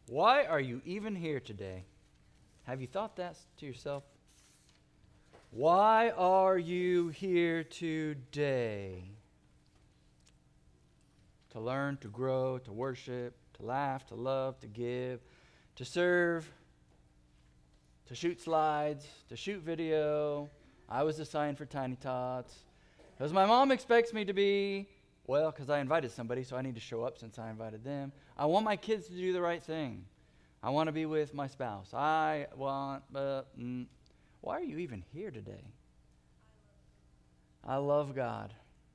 Why are you even here today? Have you thought that to yourself? Why are you here today? To learn, to grow, to worship, to laugh, to love, to give, to serve, to shoot slides, to shoot video. I was assigned for Tiny Tots. Because my mom expects me to be, well, because I invited somebody, so I need to show up since I invited them. I want my kids to do the right thing. I want to be with my spouse. Why are you even here today? I love God.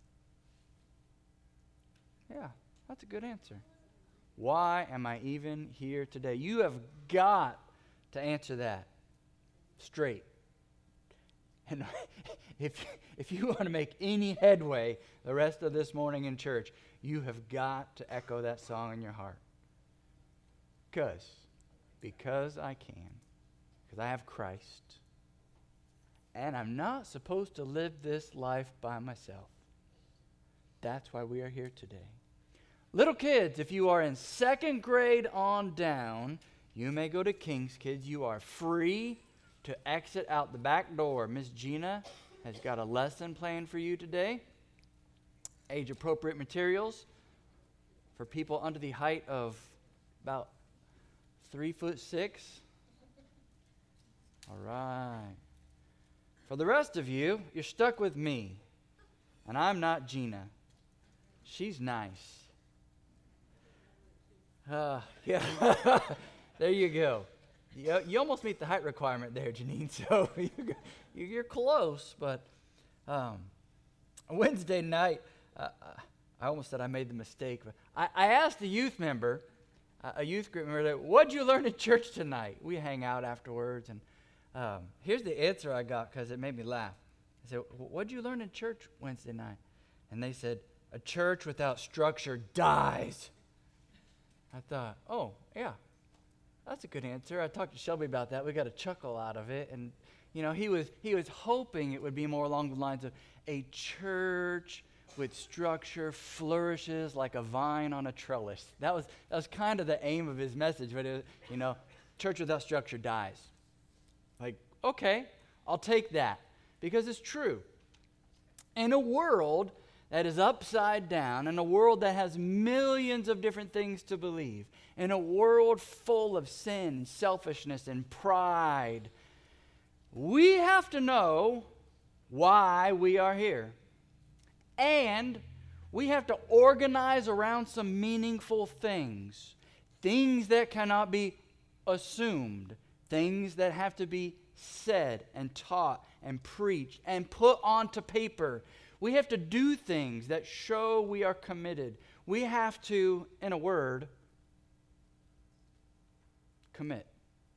Yeah, that's a good answer. Why am I even here today? You have got to answer that straight. And if you want to make any headway the rest of this morning in church, you have got to echo that song in your heart. Because I can. Because I have Christ. And I'm not supposed to live this life by myself. That's why we are here today. Little kids, if you are in second grade on down, you may go to King's Kids. You are free to exit out the back door. Miss Gina has got a lesson planned for you today. Age-appropriate materials for people under the height of about 3'6". All right. For the rest of you, you're stuck with me. And I'm not Gina. She's nice. Yeah. There you go. You almost meet the height requirement there, Janine. So you're close. But Wednesday night, I almost said I made the mistake. But I asked a youth member, a youth group member, what'd you learn at church tonight? We hang out afterwards. And here's the answer I got because it made me laugh. I said, what'd you learn in church Wednesday night? And they said, a church without structure dies. I thought, oh, yeah, that's a good answer. I talked to Shelby about that. We got a chuckle out of it. And, you know, he was hoping it would be more along the lines of a church with structure flourishes like a vine on a trellis. That was kind of the aim of his message. But, church without structure dies. Like, okay, I'll take that because it's true. In a world that is upside down, in a world that has millions of different things to believe, in a world full of sin, selfishness, and pride, we have to know why we are here. And we have to organize around some meaningful things, things that cannot be assumed, things that have to be said and taught and preached and put onto paper. We have to do things that show we are committed. We have to, in a word, commit.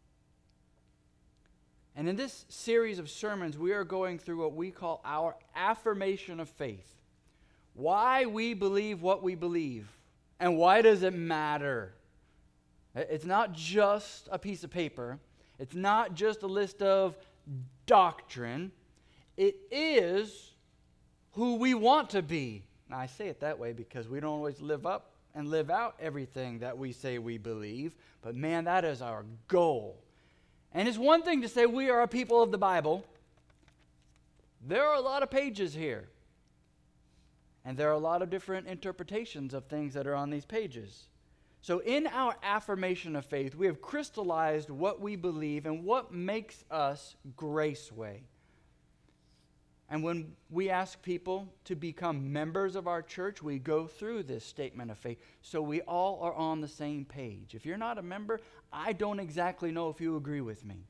And in this series of sermons, we are going through what we call our affirmation of faith. Why we believe what we believe. And why does it matter? It's not just a piece of paper. It's not just a list of doctrine. It is who we want to be. Now, I say it that way because we don't always live up and live out everything that we say we believe. But man, that is our goal. And it's one thing to say we are a people of the Bible. There are a lot of pages here. And there are a lot of different interpretations of things that are on these pages. So in our affirmation of faith, we have crystallized what we believe and what makes us Graceway. And when we ask people to become members of our church, we go through this statement of faith so we all are on the same page. If you're not a member, I don't exactly know if you agree with me.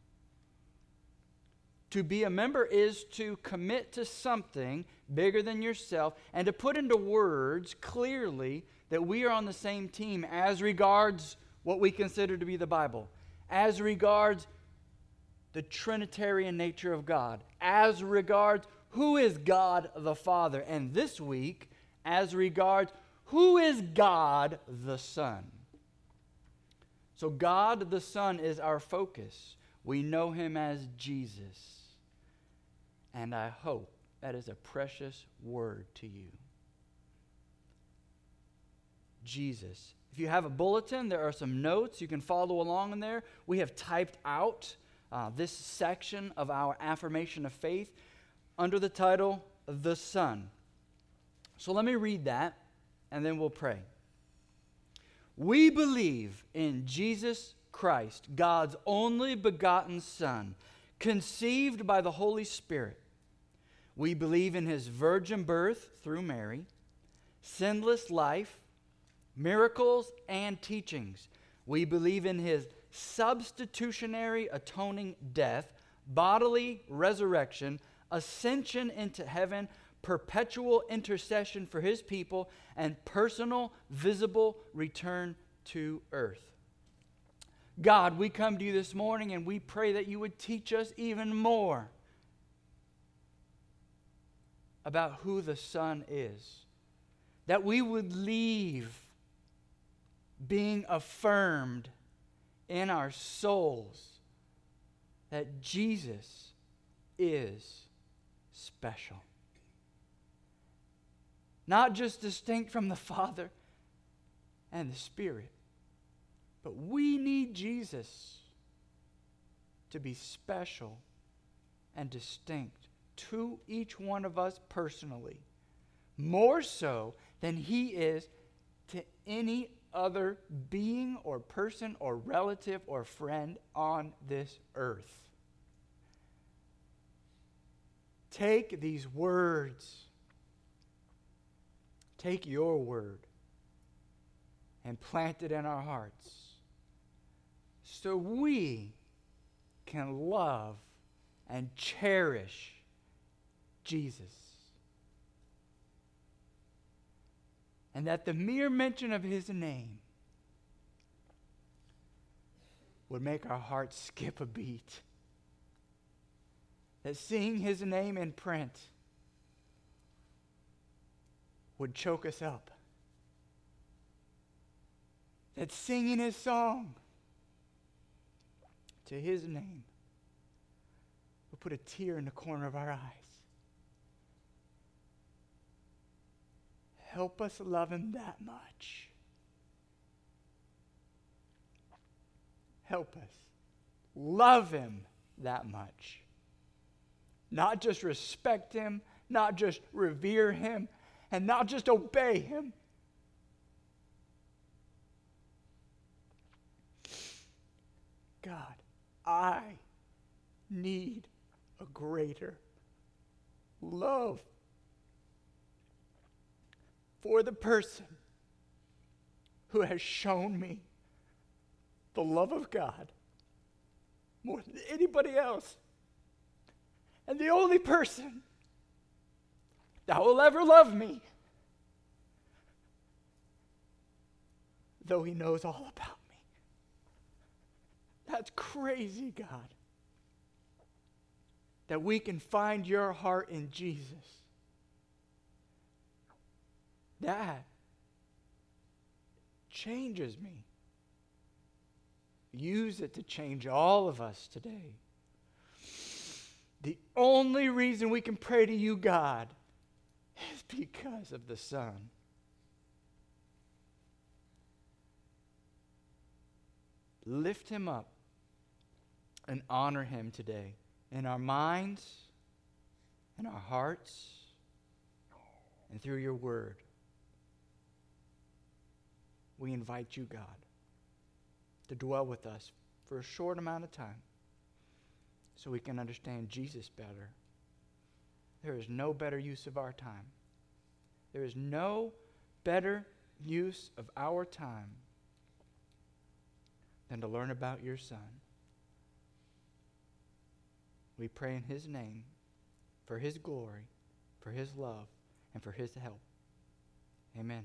To be a member is to commit to something bigger than yourself and to put into words clearly that we are on the same team as regards what we consider to be the Bible, as regards the Trinitarian nature of God, as regards who is God the Father, and this week, as regards who is God the Son. So God the Son is our focus. We know him as Jesus. And I hope that is a precious word to you. Jesus If you have a bulletin, there are some notes. You can follow along in there. We have typed out this section of our affirmation of faith under the title, The Son. So let me read that, and then we'll pray. We believe in Jesus Christ, God's only begotten Son, conceived by the Holy Spirit. We believe in his virgin birth through Mary, sinless life, miracles, and teachings. We believe in his substitutionary atoning death, bodily resurrection, ascension into heaven, perpetual intercession for his people, and personal, visible return to earth. God, we come to you this morning and we pray that you would teach us even more about who the Son is. That we would leave being affirmed in our souls that Jesus is special. Not just distinct from the Father and the Spirit, but we need Jesus to be special and distinct to each one of us personally, more so than he is to any other being or person or relative or friend on this earth. Take these words, take your word, and plant it in our hearts so we can love and cherish Jesus. And that the mere mention of his name would make our hearts skip a beat. That seeing his name in print would choke us up. That singing his song to his name would put a tear in the corner of our eyes. Help us love him that much. Help us love him that much. Not just respect him, not just revere him, and not just obey him. God, I need a greater love for the person who has shown me the love of God more than anybody else. And the only person that will ever love me, though he knows all about me. That's crazy, God. That we can find your heart in Jesus. That changes me. Use it to change all of us today. The only reason we can pray to you, God, is because of the Son. Lift him up and honor him today in our minds, in our hearts, and through your word. We invite you, God, to dwell with us for a short amount of time so we can understand Jesus better. There is no better use of our time. There is no better use of our time than to learn about your Son. We pray in his name, for his glory, for his love, and for his help. Amen.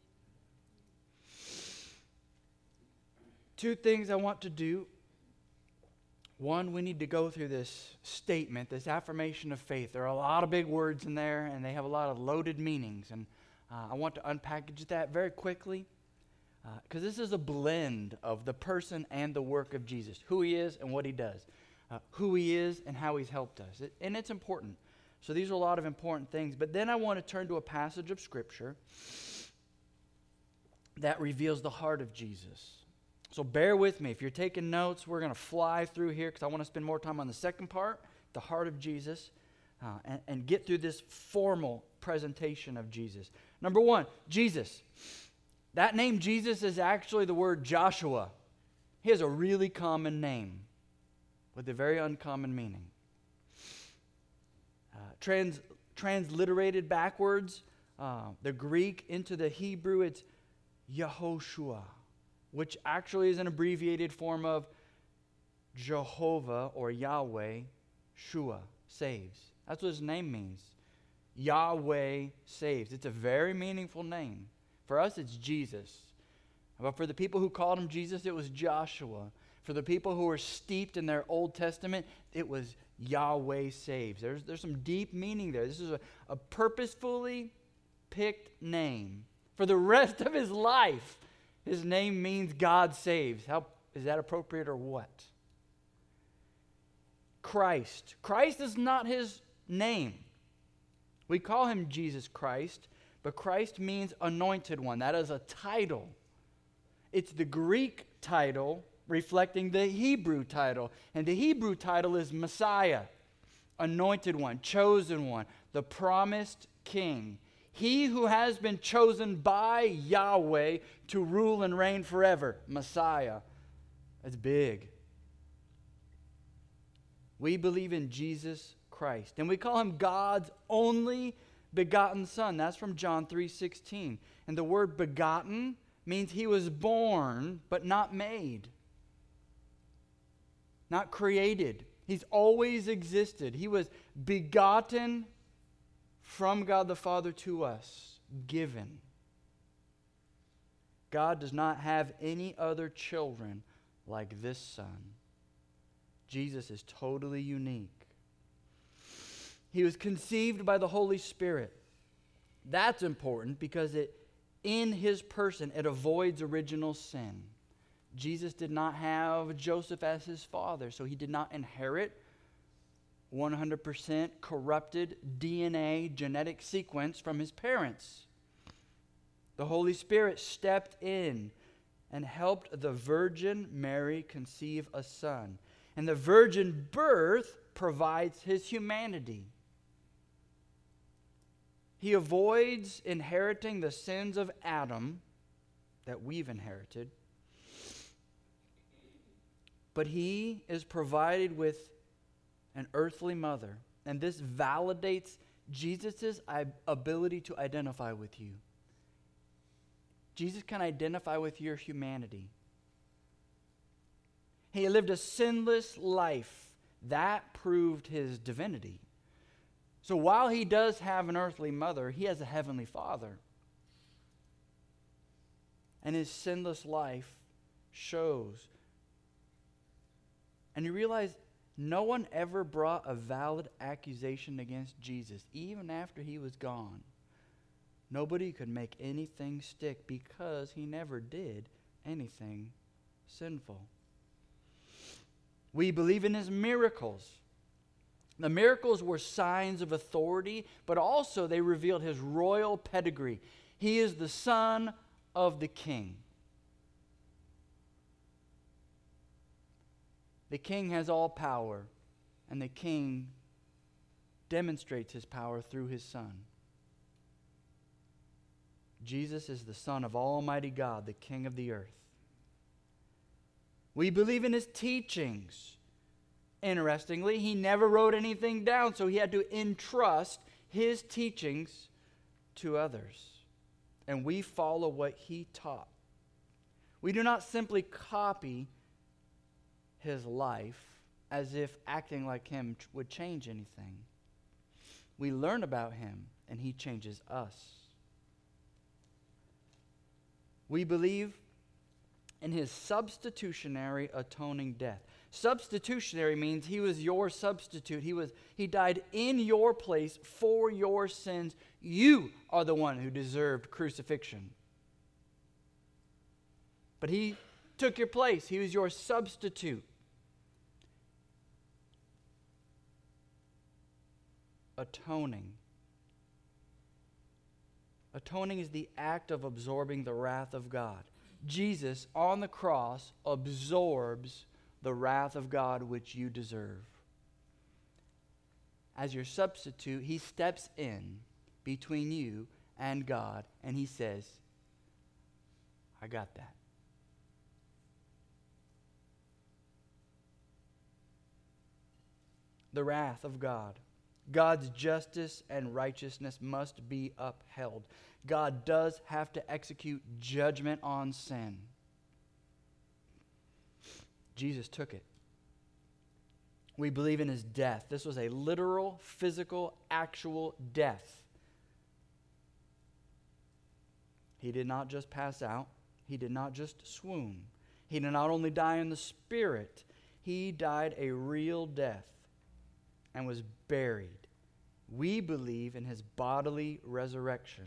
Two things I want to do. One, we need to go through this statement, this affirmation of faith. There are a lot of big words in there, and they have a lot of loaded meanings. And I want to unpackage that very quickly, because this is a blend of the person and the work of Jesus, who he is and what he does, who he is and how he's helped us. And it's important. So these are a lot of important things. But then I want to turn to a passage of Scripture that reveals the heart of Jesus. So bear with me. If you're taking notes, we're going to fly through here because I want to spend more time on the second part, the heart of Jesus, and get through this formal presentation of Jesus. Number one, Jesus. That name Jesus is actually the word Joshua. He has a really common name with a very uncommon meaning. Transliterated backwards, the Greek into the Hebrew, it's Yehoshua, which actually is an abbreviated form of Jehovah or Yahweh, Shua, saves. That's what his name means. Yahweh saves. It's a very meaningful name. For us, it's Jesus. But for the people who called him Jesus, it was Joshua. For the people who were steeped in their Old Testament, it was Yahweh saves. There's some deep meaning there. This is a purposefully picked name. For the rest of his life, his name means God saves. How is that appropriate or what? Christ. Christ is not his name. We call him Jesus Christ, but Christ means anointed one. That is a title. It's the Greek title reflecting the Hebrew title. And the Hebrew title is Messiah, anointed one, chosen one, the promised king. He who has been chosen by Yahweh to rule and reign forever. Messiah. That's big. We believe in Jesus Christ. And we call him God's only begotten Son. That's from John 3:16. And the word begotten means he was born but not made. Not created. He's always existed. He was begotten from God the Father to us. Given. God does not have any other children like this Son. Jesus is totally unique. He was conceived by the Holy Spirit. That's important because in his person, it avoids original sin. Jesus did not have Joseph as his father, so he did not inherit 100% corrupted DNA genetic sequence from his parents. The Holy Spirit stepped in and helped the Virgin Mary conceive a son. And the virgin birth provides his humanity. He avoids inheriting the sins of Adam that we've inherited. But he is provided with an earthly mother. And this validates Jesus' ability to identify with you. Jesus can identify with your humanity. He lived a sinless life. That proved his divinity. So while he does have an earthly mother, he has a heavenly Father. And his sinless life shows. And you realize no one ever brought a valid accusation against Jesus, even after he was gone. Nobody could make anything stick because he never did anything sinful. We believe in his miracles. The miracles were signs of authority, but also they revealed his royal pedigree. He is the son of the king. The king has all power, and the king demonstrates his power through his son. Jesus is the Son of Almighty God, the King of the earth. We believe in his teachings. Interestingly, he never wrote anything down, so he had to entrust his teachings to others. And we follow what he taught. We do not simply copy his life as if acting like him would change anything. We learn about him, and he changes us. We believe in his substitutionary atoning death. Substitutionary means he was your substitute. He died in your place for your sins. You are the one who deserved crucifixion. But he took your place. He was your substitute. Atoning. Atoning is the act of absorbing the wrath of God. Jesus on the cross absorbs the wrath of God which you deserve. As your substitute, he steps in between you and God, and he says, I got that. The wrath of God. God's justice and righteousness must be upheld. God does have to execute judgment on sin. Jesus took it. We believe in his death. This was a literal, physical, actual death. He did not just pass out. He did not just swoon. He did not only die in the spirit. He died a real death and was buried. We believe in his bodily resurrection.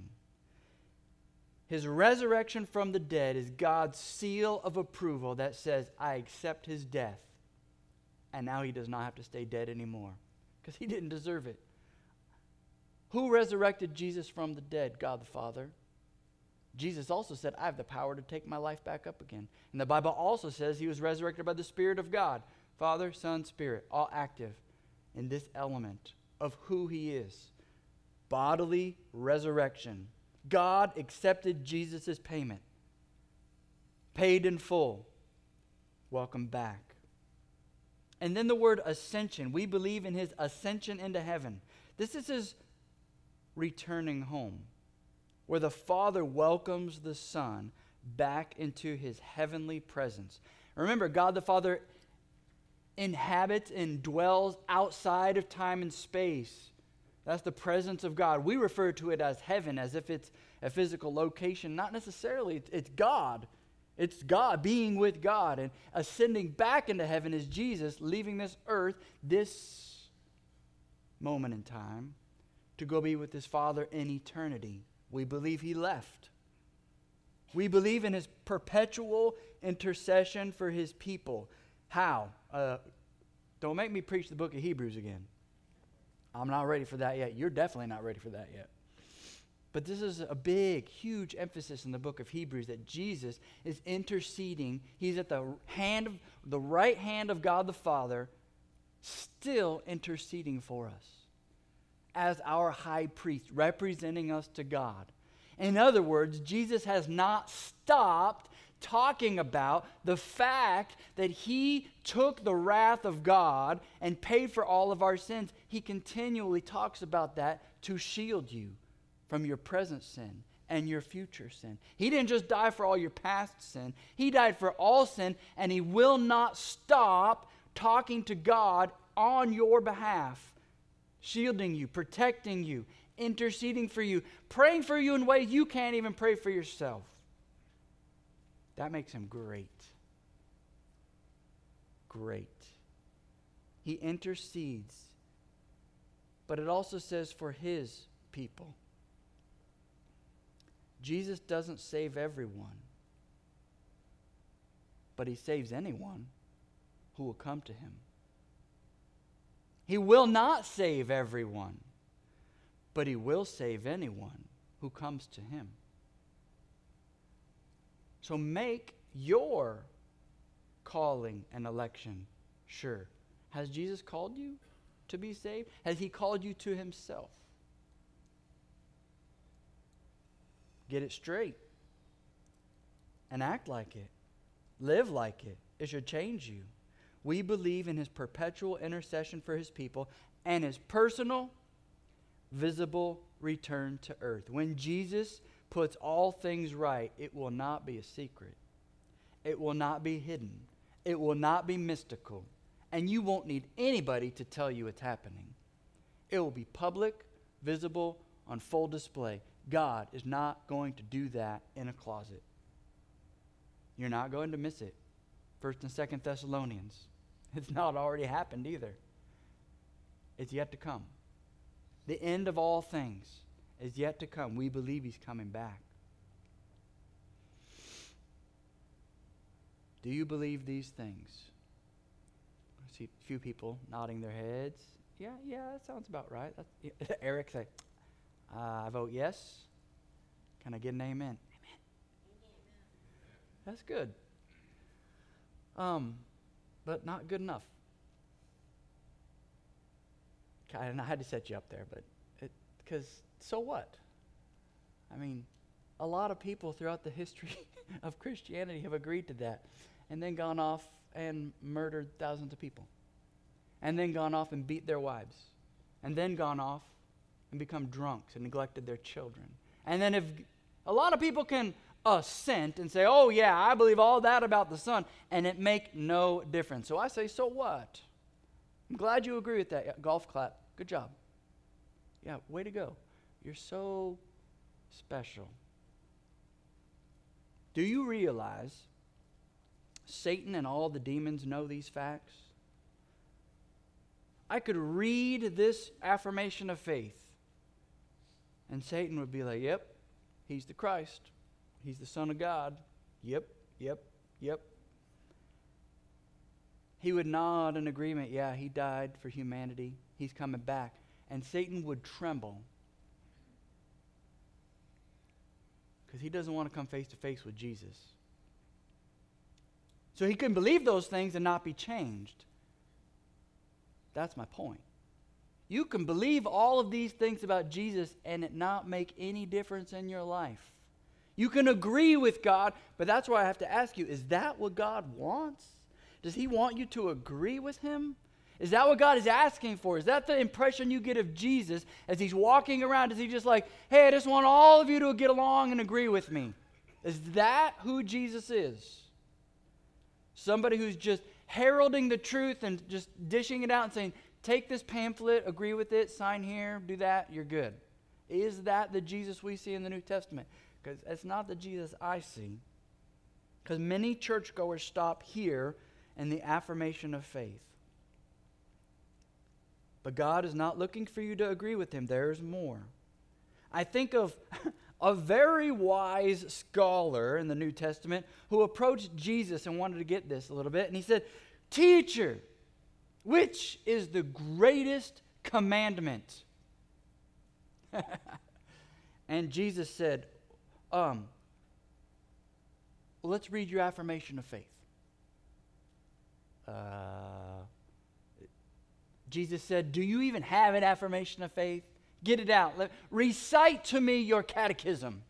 His resurrection from the dead is God's seal of approval that says, I accept his death. And now he does not have to stay dead anymore because he didn't deserve it. Who resurrected Jesus from the dead? God the Father. Jesus also said, I have the power to take my life back up again. And the Bible also says he was resurrected by the Spirit of God. Father, Son, Spirit, all active in this element of who he is. Bodily resurrection. God accepted Jesus' payment. Paid in full. Welcome back. And then the word ascension. We believe in his ascension into heaven. This is his returning home, where the Father welcomes the Son back into his heavenly presence. Remember, God the Father inhabits and dwells outside of time and space. That's the presence of God. We refer to it as heaven, as if it's a physical location. Not necessarily. It's God. It's God, being with God. And ascending back into heaven is Jesus leaving this earth, this moment in time, to go be with his Father in eternity. We believe he left. We believe in his perpetual intercession for his people. How? Don't make me preach the book of Hebrews again. I'm not ready for that yet. You're definitely not ready for that yet. But this is a big, huge emphasis in the book of Hebrews that Jesus is interceding. He's at the right hand of God the Father, still interceding for us as our high priest, representing us to God. In other words, Jesus has not stopped talking about the fact that he took the wrath of God and paid for all of our sins. He continually talks about that to shield you from your present sin and your future sin. He didn't just die for all your past sin. He died for all sin, and he will not stop talking to God on your behalf, shielding you, protecting you, interceding for you, praying for you in ways you can't even pray for yourself. That makes him great. Great. He intercedes. But it also says for his people. Jesus doesn't save everyone, but he saves anyone who will come to him. He will not save everyone, but he will save anyone who comes to him. So make your calling and election sure. Has Jesus called you to be saved? Has he called you to himself? Get it straight and act like it. Live like it. It should change you. We believe in his perpetual intercession for his people and his personal, visible return to earth. When Jesus puts all things right, it will not be a secret. It will not be hidden. It will not be mystical. And you won't need anybody to tell you it's happening. It will be public, visible, on full display. God is not going to do that in a closet. You're not going to miss it. 1st and 2nd Thessalonians. It's not already happened either. It's yet to come. The end of all things is yet to come. We believe he's coming back. Do you believe these things? I see a few people nodding their heads. Yeah, that sounds about right. Eric say, I vote yes. Can I get an amen? Amen. That's good. But not good enough. And I had to set you up there, but because so what? I mean, a lot of people throughout the history of Christianity have agreed to that, and then gone off and murdered thousands of people, and then gone off and beat their wives, and then gone off and become drunks and neglected their children. And then if a lot of people can assent and say, oh yeah, I believe all that about the Son, and it make no difference. So I say, so what? I'm glad you agree with that. Yeah, golf clap. Good job. Yeah, way to go. You're so special. Do you realize Satan and all the demons know these facts? I could read this affirmation of faith, and Satan would be like, yep, he's the Christ. He's the Son of God. Yep. He would nod in agreement. Yeah, he died for humanity. He's coming back. And Satan would tremble because he doesn't want to come face to face with Jesus. So he couldn't believe those things and not be changed. That's my point. You can believe all of these things about Jesus and it not make any difference in your life. You can agree with God, but that's why I have to ask you, is that what God wants? Does he want you to agree with him? Is that what God is asking for? Is that the impression you get of Jesus as he's walking around? Is he just like, hey, I just want all of you to get along and agree with me? Is that who Jesus is? Somebody who's just heralding the truth and just dishing it out and saying, take this pamphlet, agree with it, sign here, do that, you're good. Is that the Jesus we see in the New Testament? Because it's not the Jesus I see. Because many churchgoers stop here in the affirmation of faith. But God is not looking for you to agree with him. There's more. I think of a very wise scholar in the New Testament who approached Jesus and wanted to get this a little bit. And he said, Teacher, which is the greatest commandment? And Jesus said, let's read your affirmation of faith. Jesus said, do you even have an affirmation of faith? Get it out. Recite to me your catechism.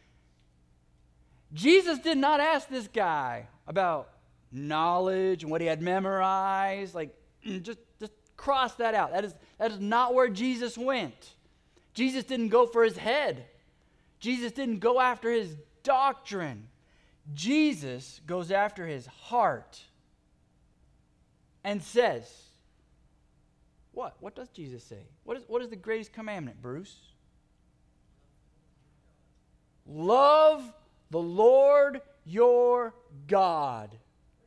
Jesus did not ask this guy about knowledge and what he had memorized. Just cross that out. That is not where Jesus went. Jesus didn't go for his head. Jesus didn't go after his doctrine. Jesus goes after his heart and says, what? What does Jesus say? What is the greatest commandment, Bruce? Love the Lord your God.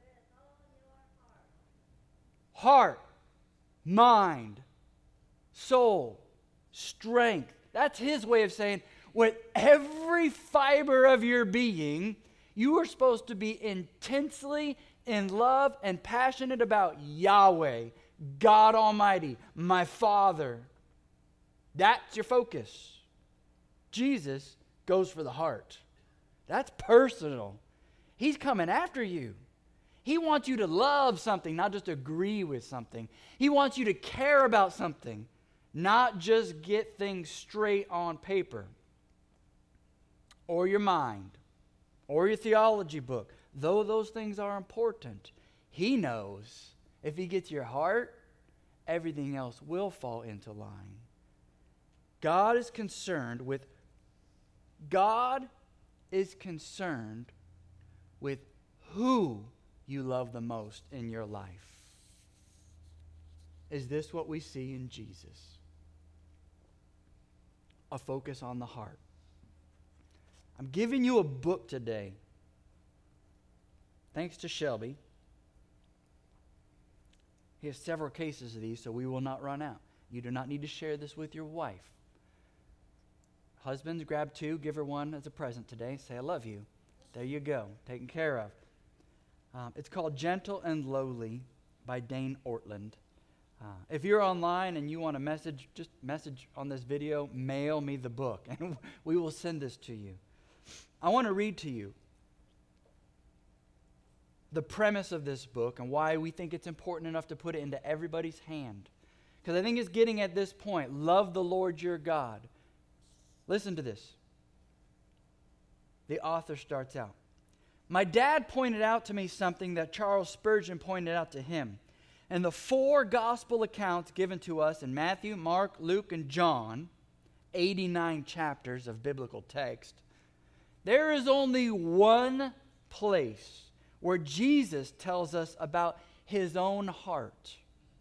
Heart, mind, soul, strength. That's his way of saying, with every fiber of your being, you are supposed to be intensely in love and passionate about Yahweh, God Almighty, my Father. That's your focus. Jesus goes for the heart. That's personal. He's coming after you. He wants you to love something, not just agree with something. He wants you to care about something, not just get things straight on paper or your mind or your theology book. Though those things are important, he knows if he gets your heart, everything else will fall into line. God is concerned with who you love the most in your life. Is this what we see in Jesus? A focus on the heart. I'm giving you a book today. Thanks to Shelby. He has several cases of these, so we will not run out. You do not need to share this with your wife. Husbands, grab two, give her one as a present today. Say, I love you. There you go, taken care of. It's called Gentle and Lowly by Dane Ortland. If you're online and you want a message on this video, mail me the book, and we will send this to you. I want to read to you the premise of this book and why we think it's important enough to put it into everybody's hand. Because I think it's getting at this point. Love the Lord your God. Listen to this. The author starts out. My dad pointed out to me something that Charles Spurgeon pointed out to him. And the 4 gospel accounts given to us in Matthew, Mark, Luke, and John, 89 chapters of biblical text, there is only one place where Jesus tells us about his own heart.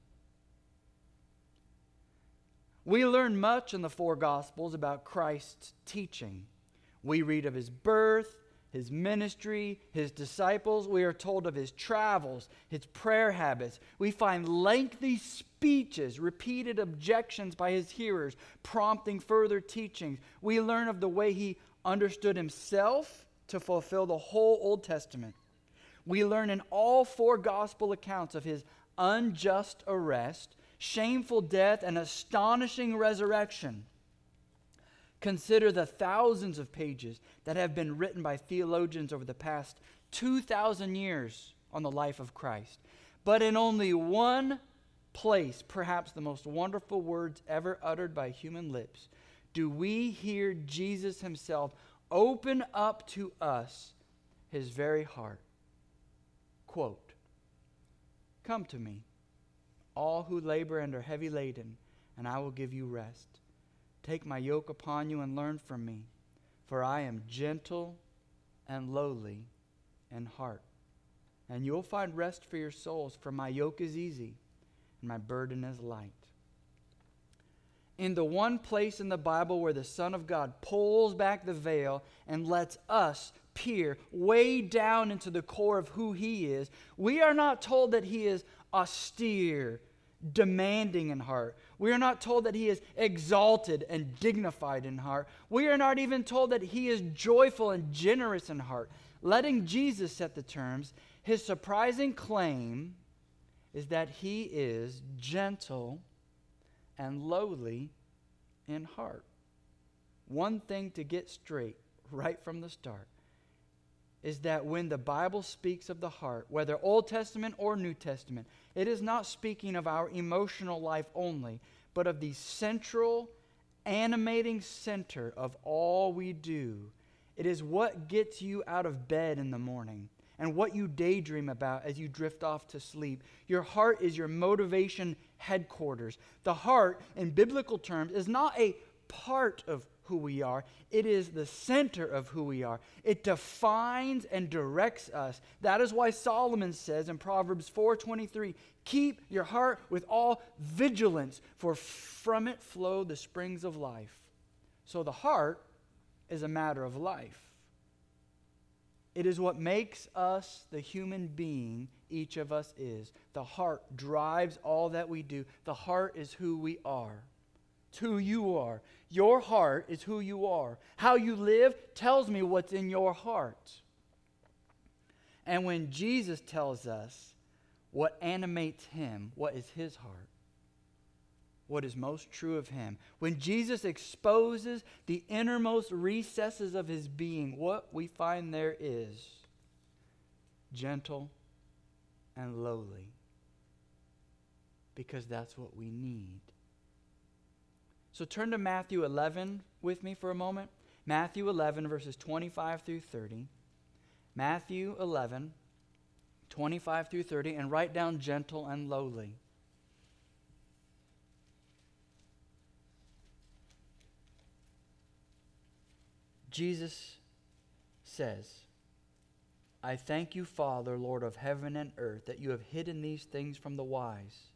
We learn much in the 4 Gospels about Christ's teaching. We read of his birth, his ministry, his disciples. We are told of his travels, his prayer habits. We find lengthy speeches, repeated objections by his hearers, prompting further teachings. We learn of the way he understood himself to fulfill the whole Old Testament. We learn in all 4 gospel accounts of his unjust arrest, shameful death, and astonishing resurrection. Consider the thousands of pages that have been written by theologians over the past 2,000 years on the life of Christ. But in only one place, perhaps the most wonderful words ever uttered by human lips, do we hear Jesus himself open up to us his very heart. Quote, "Come to me, all who labor and are heavy laden, and I will give you rest. Take my yoke upon you and learn from me, for I am gentle and lowly in heart. And you'll find rest for your souls, for my yoke is easy and my burden is light." In the one place in the Bible where the Son of God pulls back the veil and lets us peer way down into the core of who he is, we are not told that he is austere, demanding in heart. We are not told that he is exalted and dignified in heart. We are not even told that he is joyful and generous in heart. Letting Jesus set the terms, his surprising claim is that he is gentle and lowly in heart. One thing to get straight right from the start is that when the Bible speaks of the heart, whether Old Testament or New Testament, it is not speaking of our emotional life only, but of the central, animating center of all we do. It is what gets you out of bed in the morning and what you daydream about as you drift off to sleep. Your heart is your motivation headquarters. The heart, in biblical terms, is not a part of who we are. It is the center of who we are. It defines and directs us. That is why Solomon says in Proverbs 4:23, "Keep your heart with all vigilance, for from it flow the springs of life." So the heart is a matter of life. It is what makes us the human being each of us is. The heart drives all that we do. The heart is who we are. It's who you are. Your heart is who you are. How you live tells me what's in your heart. And when Jesus tells us what animates him, what is his heart, what is most true of him, when Jesus exposes the innermost recesses of his being, what we find there is gentle and lowly, because that's what we need. So turn to Matthew 11 with me for a moment. Matthew 11, verses 25 through 30. Matthew 11, 25 through 30, and write down gentle and lowly. Jesus says, "I thank you, Father, Lord of heaven and earth, that you have hidden these things from the wise.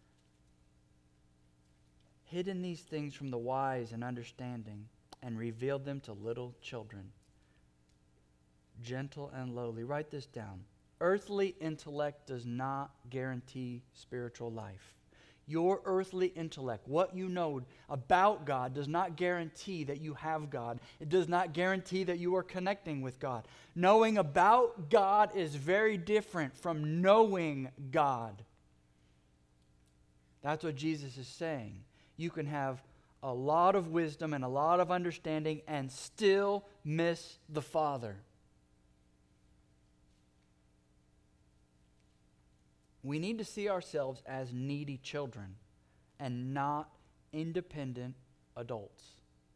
Hidden these things from the wise and understanding, and revealed them to little children." Gentle and lowly. Write this down. Earthly intellect does not guarantee spiritual life. Your earthly intellect, what you know about God, does not guarantee that you have God. It does not guarantee that you are connecting with God. Knowing about God is very different from knowing God. That's what Jesus is saying. You can have a lot of wisdom and a lot of understanding and still miss the Father. We need to see ourselves as needy children and not independent adults.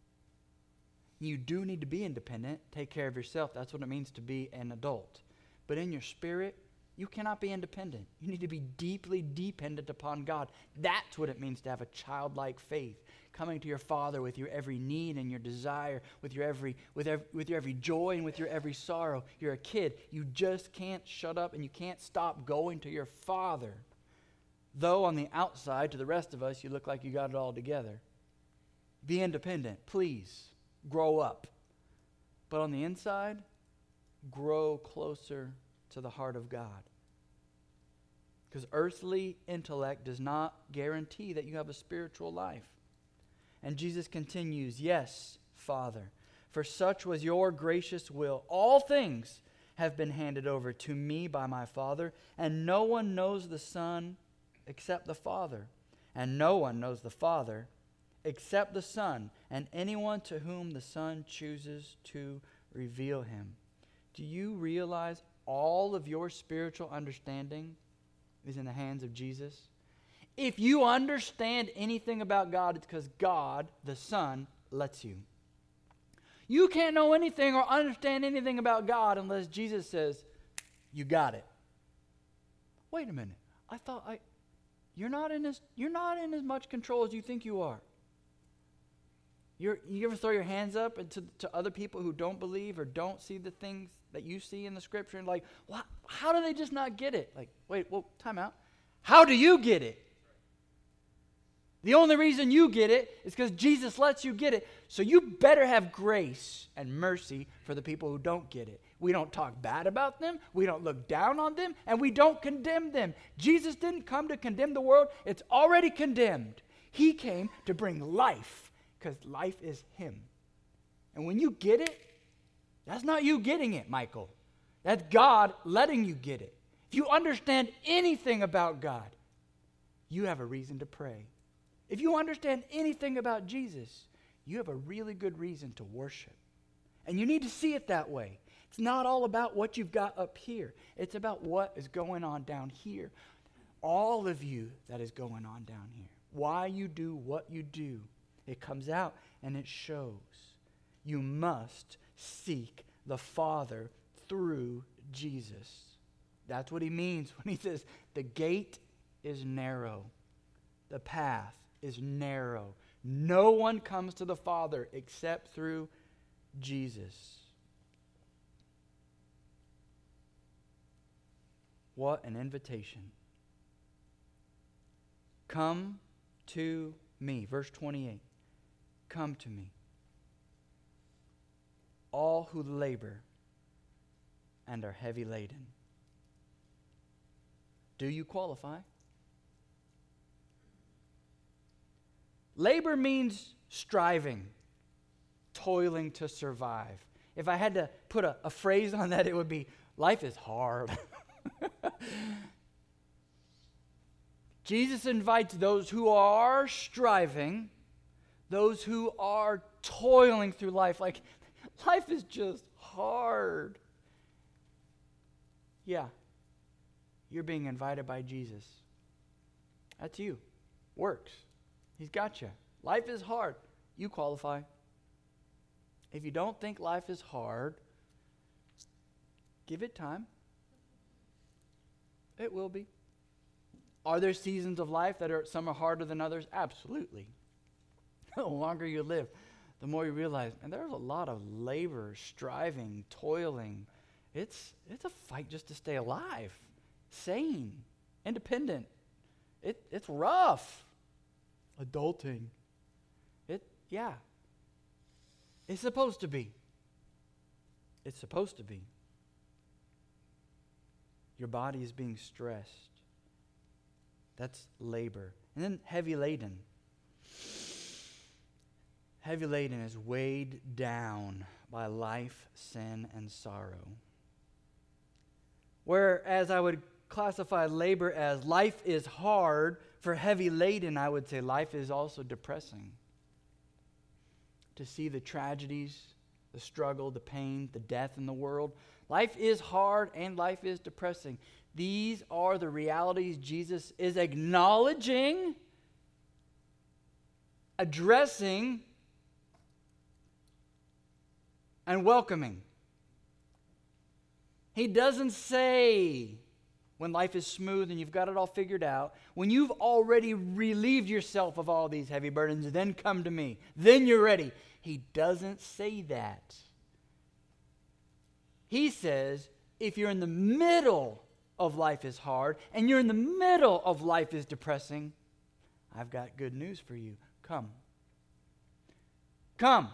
You do need to be independent, take care of yourself. That's what it means to be an adult. But in your spirit, you cannot be independent. You need to be deeply dependent upon God. That's what it means to have a childlike faith, coming to your Father with your every need and your desire, with your every joy and with your every sorrow. You're a kid. You just can't shut up and you can't stop going to your Father. Though on the outside, to the rest of us, you look like you got it all together. Be independent, please. Grow up. But on the inside, grow closer to the heart of God. Because earthly intellect does not guarantee that you have a spiritual life. And Jesus continues, yes, Father, for such was your gracious will. All things have been handed over to me by my Father, and no one knows the Son except the Father, and no one knows the Father except the Son, and anyone to whom the Son chooses to reveal him. Do you realize all of your spiritual understanding is in the hands of Jesus? If you understand anything about God, it's because God, the Son, lets you. You can't know anything or understand anything about God unless Jesus says, you got it. Wait a minute. You're not in as much control as you think you are. You ever throw your hands up to other people who don't believe or don't see the things that you see in the Scripture and like, how do they just not get it? Like, wait, well, time out. How do you get it? The only reason you get it is because Jesus lets you get it. So you better have grace and mercy for the people who don't get it. We don't talk bad about them. We don't look down on them. And we don't condemn them. Jesus didn't come to condemn the world. It's already condemned. He came to bring life. Because life is Him. And when you get it, that's not you getting it, Michael. That's God letting you get it. If you understand anything about God, you have a reason to pray. If you understand anything about Jesus, you have a really good reason to worship. And you need to see it that way. It's not all about what you've got up here. It's about what is going on down here. All of you that is going on down here. Why you do what you do. It comes out and it shows. You must seek the Father through Jesus. That's what he means when he says the gate is narrow. The path is narrow. No one comes to the Father except through Jesus. What an invitation. Come to me. Verse 28. Come to me, all who labor and are heavy laden. Do you qualify? Labor means striving, toiling to survive. If I had to put a phrase on that, it would be, life is hard. Jesus invites those who are striving, those who are toiling through life, like life is just hard. Yeah, you're being invited by Jesus. That's you. Works. He's got you. Life is hard. You qualify. If you don't think life is hard, give it time. It will be. Are there seasons of life that some are harder than others? Absolutely. The longer you live, the more you realize, and there's a lot of labor, striving, toiling. It's a fight just to stay alive, sane, independent. It's rough. Adulting. It's supposed to be. It's supposed to be. Your body is being stressed. That's labor. And then heavy laden. Heavy laden is weighed down by life, sin, and sorrow. Whereas I would classify labor as life is hard, for heavy laden I would say life is also depressing. to see the tragedies, the struggle, the pain, the death in the world. Life is hard and life is depressing. These are the realities Jesus is acknowledging, addressing, and welcoming. He doesn't say when life is smooth and you've got it all figured out, when you've already relieved yourself of all these heavy burdens, then come to me. Then you're ready. He doesn't say that. He says, if you're in the middle of life is hard and you're in the middle of life is depressing, I've got good news for you. Come. Come.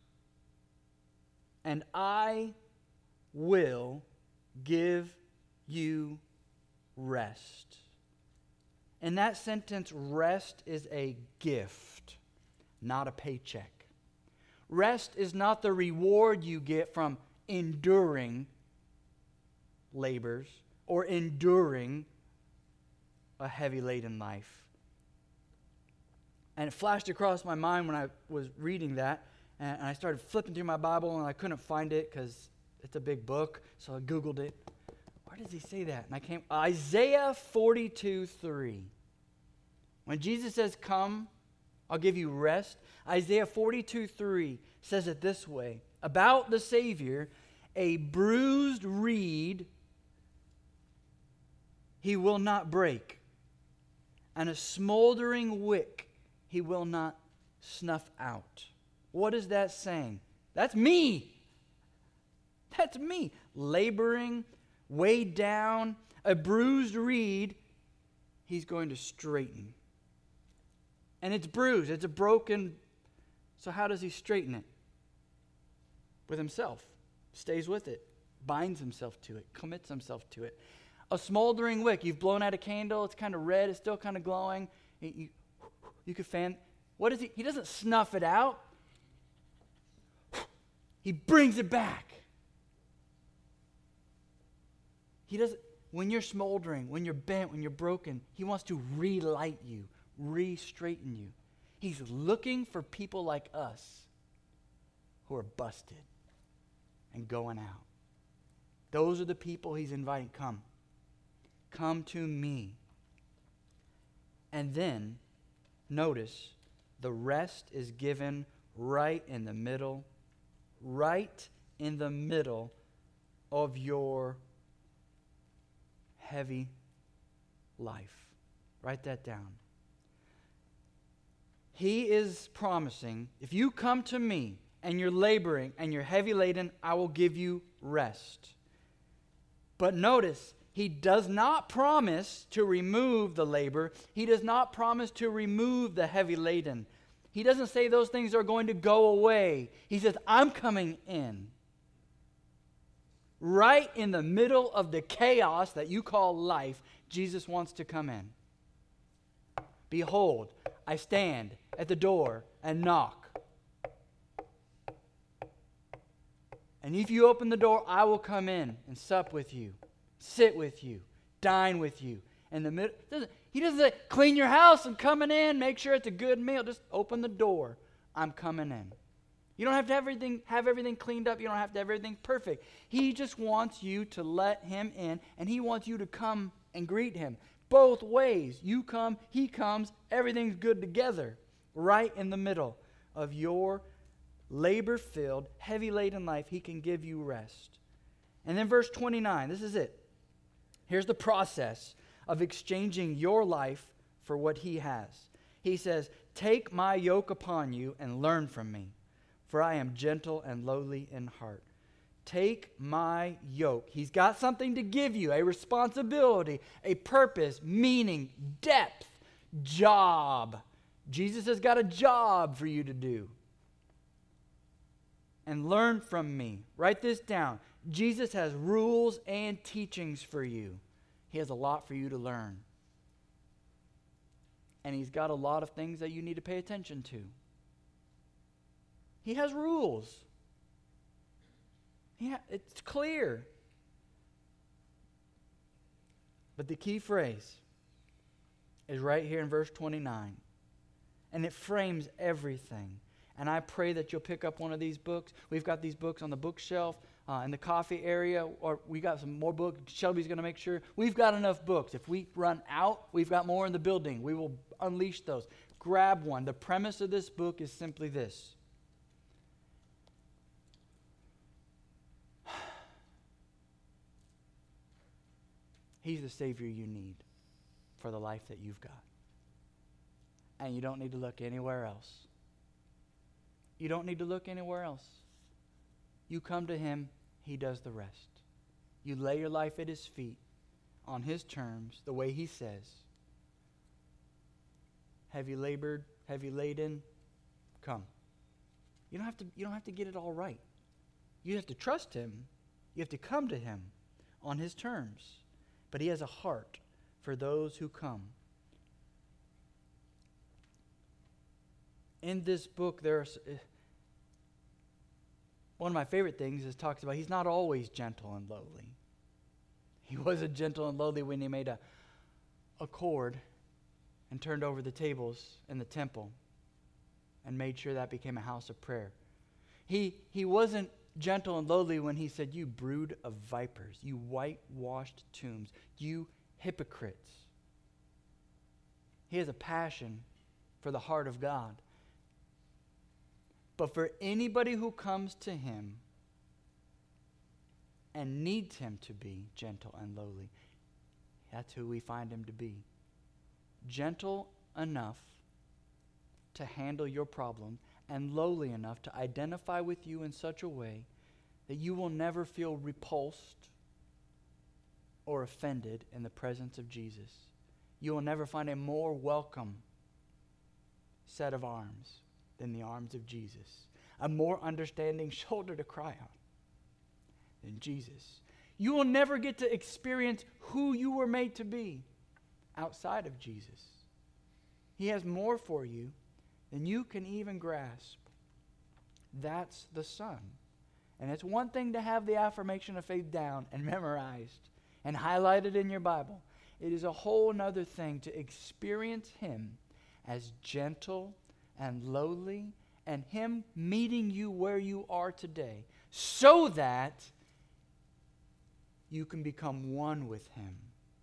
And I will give you rest. In that sentence, rest is a gift, not a paycheck. Rest is not the reward you get from enduring labors or enduring a heavy laden life. And it flashed across my mind when I was reading that, and I started flipping through my Bible, and I couldn't find it because it's a big book, so I Googled it. Where does he say that? And I came, Isaiah 42:3. When Jesus says, come, I'll give you rest, Isaiah 42:3 says it this way, about the Savior, a bruised reed he will not break, and a smoldering wick he will not snuff out. What is that saying? That's me. That's me. Laboring, weighed down, a bruised reed, he's going to straighten. And it's bruised. It's a broken. So how does he straighten it? With himself. Stays with it. Binds himself to it. Commits himself to it. A smoldering wick. You've blown out a candle. It's kind of red. It's still kind of glowing. You could fan. What is he? He doesn't snuff it out. He brings it back. He doesn't. When you're smoldering, when you're bent, when you're broken, he wants to relight you, re-straighten you. He's looking for people like us who are busted and going out. Those are the people he's inviting. Come. Come to me. And then, notice, the rest is given right in the middle of your heavy life. Write that down. He is promising, if you come to me and you're laboring and you're heavy laden, I will give you rest. But notice, he does not promise to remove the labor. He does not promise to remove the heavy laden. He doesn't say those things are going to go away. He says, I'm coming in. Right in the middle of the chaos that you call life, Jesus wants to come in. Behold, I stand at the door and knock. And if you open the door, I will come in and sup with you, sit with you, dine with you. In the middle, he doesn't say, clean your house, I'm coming in, make sure it's a good meal. Just open the door, I'm coming in. You don't have to have everything cleaned up. You don't have to have everything perfect. He just wants you to let him in, and he wants you to come and greet him. Both ways. You come, he comes, everything's good together. Right in the middle of your labor-filled, heavy-laden life, he can give you rest. And then verse 29, this is it. Here's the process of exchanging your life for what he has. He says, take my yoke upon you and learn from me, for I am gentle and lowly in heart. Take my yoke. He's got something to give you, a responsibility, a purpose, meaning, depth, job. Jesus has got a job for you to do. And learn from me. Write this down. Jesus has rules and teachings for you. He has a lot for you to learn. And he's got a lot of things that you need to pay attention to. He has rules. It's clear. But the key phrase is right here in verse 29. And it frames everything. And I pray that you'll pick up one of these books. We've got these books on the bookshelf in the coffee area, or we got some more books. Shelby's going to make sure. We've got enough books. If we run out, we've got more in the building. We will unleash those. Grab one. The premise of this book is simply this. He's the Savior you need for the life that you've got. And you don't need to look anywhere else. You don't need to look anywhere else. You come to Him, He does the rest. You lay your life at His feet on His terms, the way He says. Heavy labored, heavy laden, come. You don't have to get it all right. You have to trust Him. You have to come to Him on His terms. But He has a heart for those who come. In this book, there's one of my favorite things is talks about He's not always gentle and lowly. He wasn't gentle and lowly when He made a cord and turned over the tables in the temple and made sure that became a house of prayer. He wasn't gentle and lowly when He said, "You brood of vipers, you whitewashed tombs, you hypocrites." He has a passion for the heart of God. But for anybody who comes to Him and needs Him to be gentle and lowly, that's who we find Him to be. Gentle enough to handle your problem and lowly enough to identify with you in such a way that you will never feel repulsed or offended in the presence of Jesus. You will never find a more welcome set of arms than the arms of Jesus. A more understanding shoulder to cry on than Jesus. You will never get to experience who you were made to be outside of Jesus. He has more for you than you can even grasp. That's the Son. And it's one thing to have the affirmation of faith down and memorized and highlighted in your Bible. It is a whole other thing to experience Him as gentle and lowly, and Him meeting you where you are today so that you can become one with Him.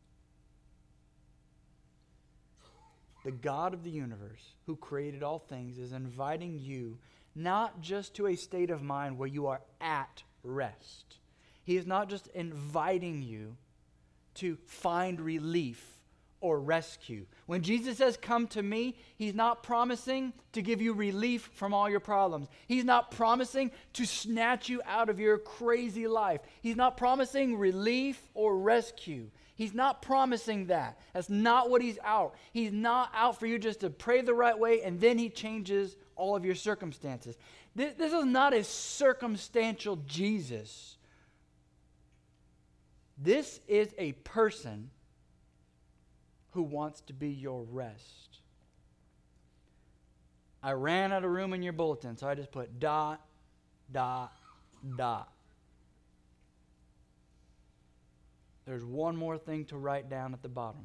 The God of the universe, who created all things, is inviting you not just to a state of mind where you are at rest. He is not just inviting you to find relief or rescue. When Jesus says, "Come to me," He's not promising to give you relief from all your problems. He's not promising to snatch you out of your crazy life. He's not promising relief or rescue. He's not promising that. That's not what He's out. He's not out for you just to pray the right way and then He changes all of your circumstances. This is not a circumstantial Jesus. This is a person who wants to be your rest. I ran out of room in your bulletin, so I just put ... There's one more thing to write down at the bottom.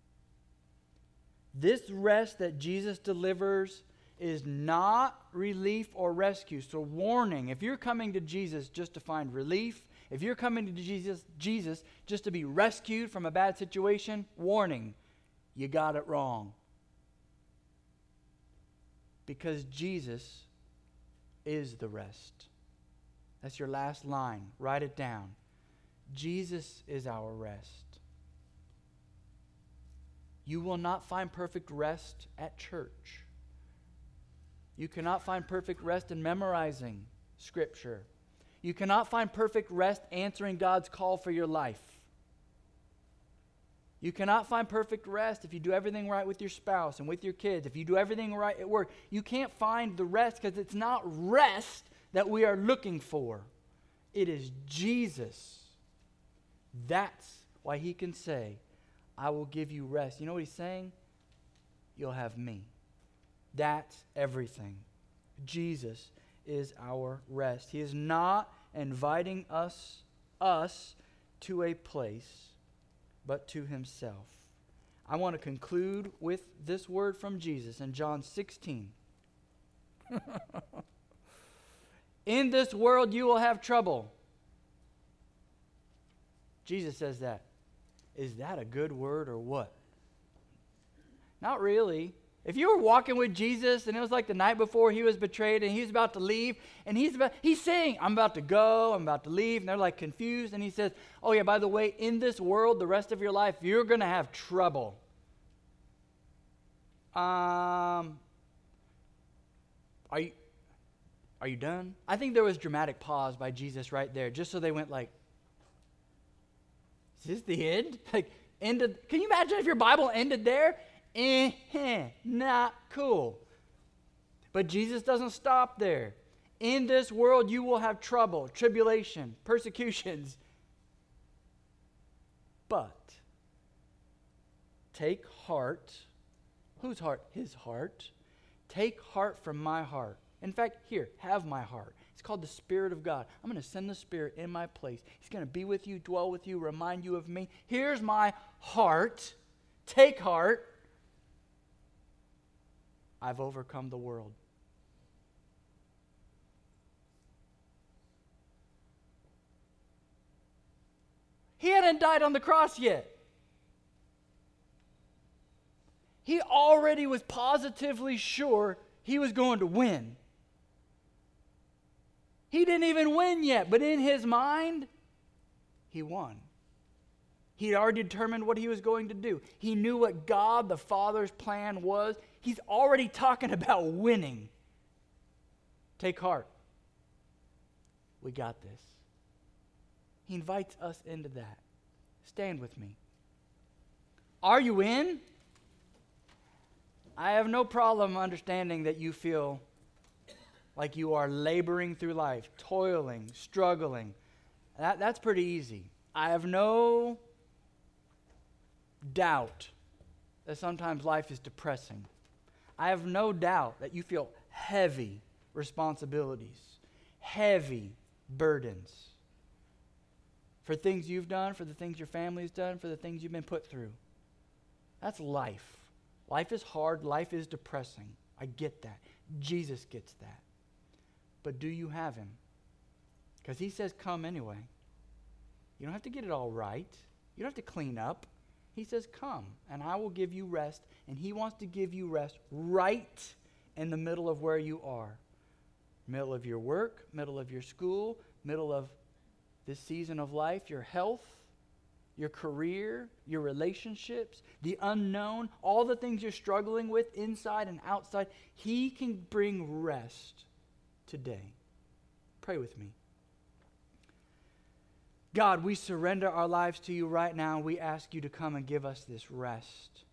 This rest that Jesus delivers is not relief or rescue. So warning, if you're coming to Jesus just to find relief, if you're coming to Jesus just to be rescued from a bad situation, warning, you got it wrong. Because Jesus is the rest. That's your last line. Write it down. Jesus is our rest. You will not find perfect rest at church. You cannot find perfect rest in memorizing Scripture. You cannot find perfect rest answering God's call for your life. You cannot find perfect rest if you do everything right with your spouse and with your kids. If you do everything right at work, you can't find the rest because it's not rest that we are looking for. It is Jesus. That's why He can say, "I will give you rest." You know what He's saying? You'll have me. That's everything. Jesus is our rest. He is not inviting us to a place, but to Himself. I want to conclude with this word from Jesus in John 16. In this world you will have trouble. Jesus says that. Is that a good word or what? Not really. If you were walking with Jesus and it was like the night before he was betrayed and he was about to leave and he's saying, I'm about to go, I'm about to leave, and they're like confused, and he says, oh yeah, by the way, in this world, the rest of your life, you're going to have trouble. Are you done? I think there was dramatic pause by Jesus right there, just so they went like, is this the end? Like, ended. Can you imagine if your Bible ended there? Not cool. But Jesus doesn't stop there. In this world you will have trouble, tribulation, persecutions. But take heart. Whose heart? His heart. Take heart from my heart. In fact, here, have my heart. It's called the Spirit of God. I'm going to send the Spirit in my place. He's going to be with you, dwell with you, remind you of me. Here's my heart. Take heart. I've overcome the world. He hadn't died on the cross yet. He already was positively sure he was going to win. He didn't even win yet, but in his mind, he won. He'd already determined what he was going to do. He knew what God the Father's plan was. He's already talking about winning. Take heart. We got this. He invites us into that. Stand with me. Are you in? I have no problem understanding that you feel like you are laboring through life, toiling, struggling. That's pretty easy. I have no doubt that sometimes life is depressing. I have no doubt that you feel heavy responsibilities, heavy burdens for things you've done, for the things your family's done, for the things you've been put through. That's life. Life is hard. Life is depressing. I get that. Jesus gets that. But do you have him? Because he says, come anyway. You don't have to get it all right. You don't have to clean up. He says, come, and I will give you rest. And he wants to give you rest right in the middle of where you are. Middle of your work, middle of your school, middle of this season of life, your health, your career, your relationships, the unknown, all the things you're struggling with inside and outside. He can bring rest today. Pray with me. God, we surrender our lives to you right now. We ask you to come and give us this rest.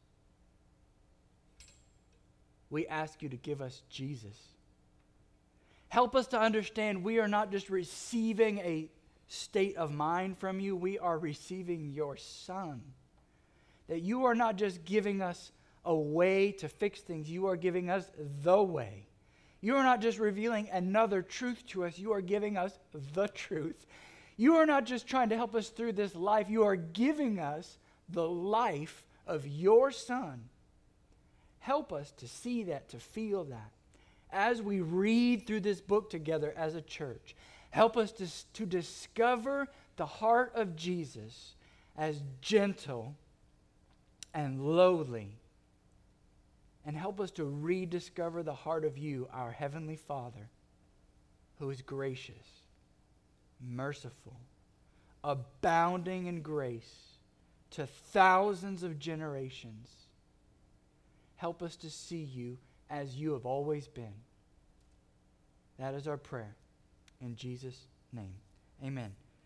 We ask you to give us Jesus. Help us to understand we are not just receiving a state of mind from you, we are receiving your Son. That you are not just giving us a way to fix things, you are giving us the way. You are not just revealing another truth to us, you are giving us the truth. You are not just trying to help us through this life, you are giving us the life of your Son. Help us to see that, to feel that. As we read through this book together as a church, help us to discover the heart of Jesus as gentle and lowly. And help us to rediscover the heart of you, our Heavenly Father, who is gracious, merciful, abounding in grace to thousands of generations. Help us to see you as you have always been. That is our prayer. In Jesus' name, amen.